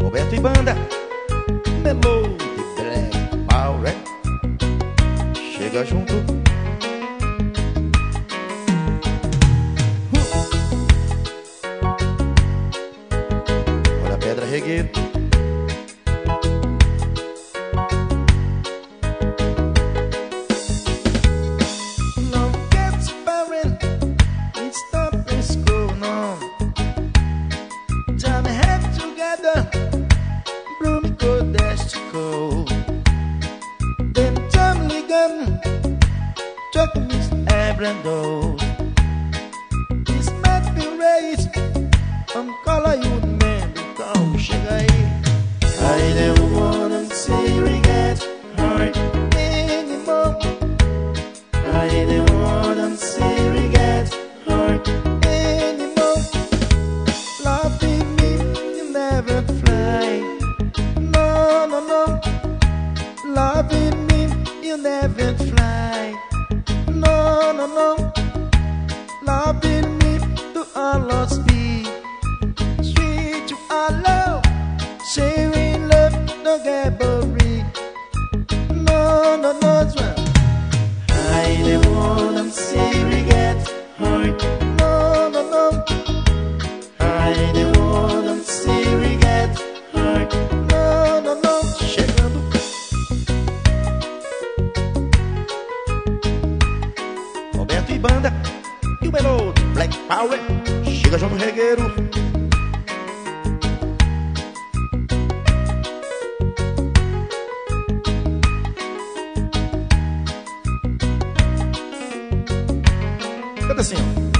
Roberto e banda, Melody Black Power, chega junto. Olha a pedra regueiro. This might be raised on color you man, então chega aí. I don't wanna see you get hurt anymore. I don't wanna see you get hurt anymore. Loving me, you never fly. No, no, no. Loving me, you never fly. No, no, no. Loving me to our lost speed. Sweet to our love. Sharing love, no get buried. No, no, no. I don't wanna see you get hurt. No, no, no. I don't wanna see you get hurt. No, no, no. Chegando. Roberto e banda, e o Melody Black Power, chega junto regueiro. Canta assim, ó.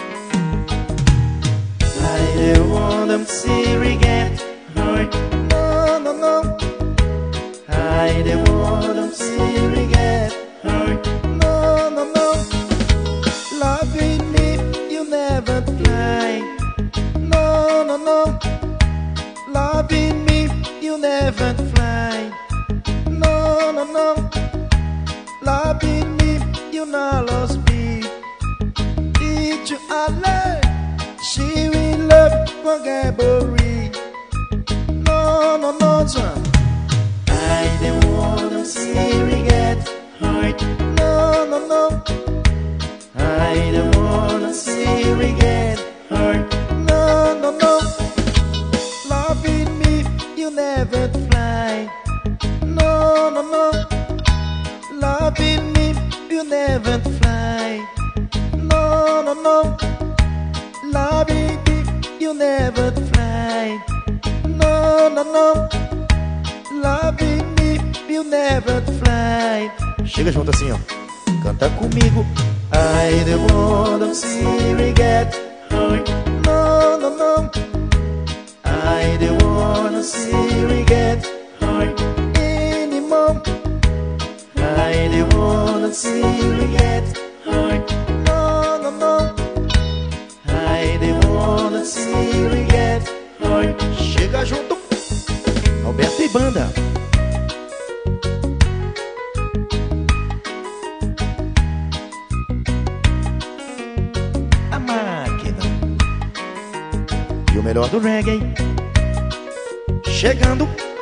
I don't wanna see you get hurt. No, no, no. I don't wanna see you get hurt. No, no, no. Loving me, you never fly. No, no, no. Loving me, you never fly. No, no, no. Loving me, you not lost me. Each you Allah, she will love, forget buried. No, no, no, son. I don't wanna see you get hurt. No, no, no. I don't wanna see you get hurt. No, no, no. Loving me, you never fly. No, no, no. Loving me, you never fly. No, no, no. Loving me, you never fly. No, no, no. Loving me, you never fly. Chega junto assim, ó. Canta comigo. I don't wanna see you get hurt. No, no, no. I don't wanna see you get hurt anymore. I don't wanna see you get hurt. No, no, no. I don't wanna see you get hurt. Chega junto, Roberto e banda. A máquina e o melhor do reggae, chegando.